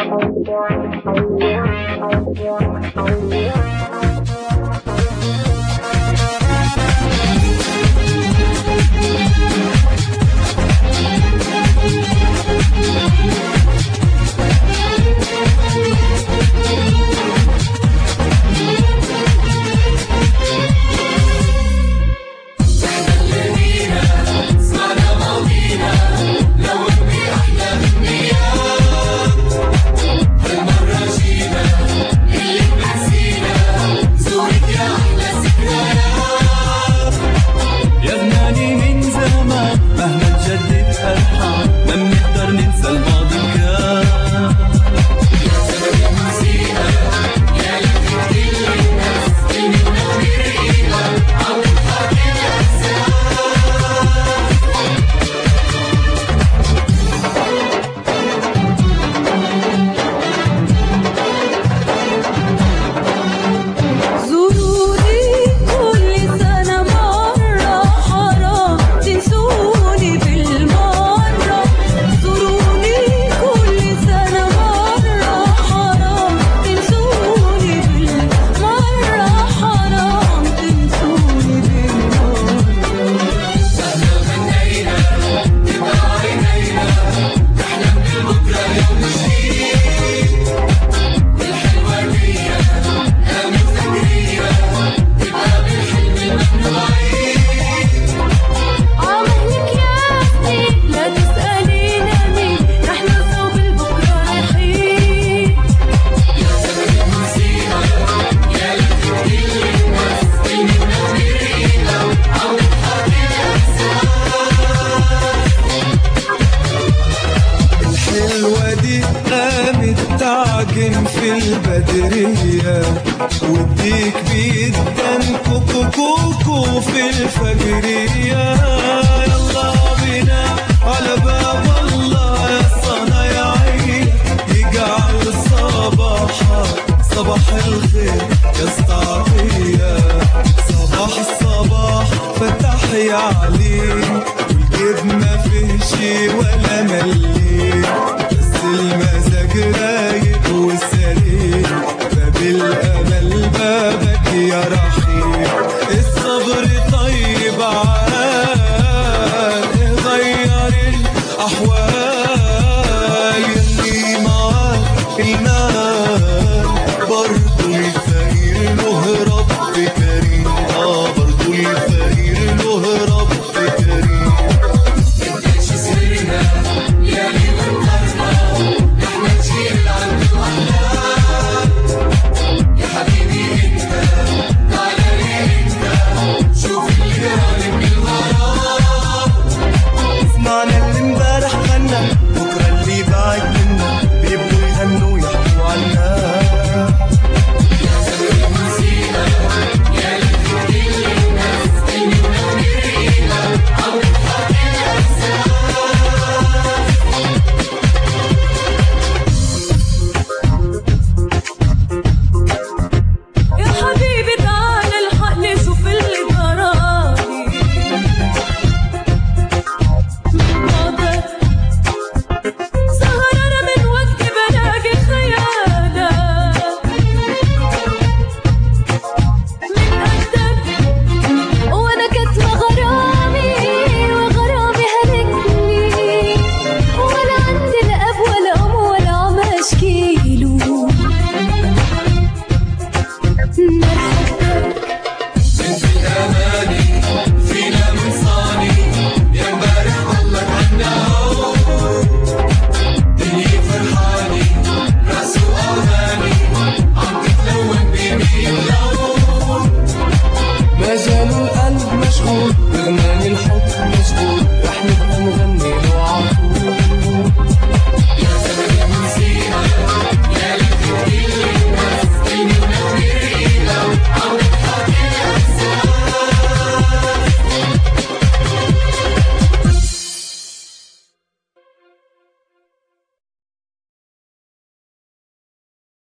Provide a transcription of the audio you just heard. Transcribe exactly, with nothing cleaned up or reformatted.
البدرية وديك بيدن كوكو كوكو في الفجرية. يلا بينا على باب الله يا صنايعي يجعل صباحك صباح الخير يا استعطية. صباح الصباح فتح يا عليم والجيب ما فيه شي ولا مليم، بس المزاج رايق والسليم، باب الامل بابك يا رحيم. الصبر طيب عال غير الاحوال، يلي معاك المال برضو الفقير له رب كريم. اه برضو الفقير له رب كريم. مبقاش سرنا ليالي ونهارنا احنا نشيل عند الأحلام. يا حبيبي انت تعالى لي انت شوف اللي جرالي من الغرام. سمعنا اللي امبارح غنى بكره اللي بعد منا بيبقوا يغنوا ويحكوا عنا. يا زمن نسينا يا اللي في كل الناس كلمة ونرينا عودها الإحساس. يا حبيبي تعال الحقني شوف اللي جرالي من بعدك. سهرانة من وقت بلاقي خيالك من قدك، وانا كاتمة غرامي وغرامي هلكني، ولا عندي لا اب ولا ام ولا عم اشكيله. انت الاماني فينا من صاني يا امبارح ضلك عنا هو. دنيا فرحاني راس واغاني عم تتلون بمية لون. ما زال القلب مشغول بغناني الحب مشغول.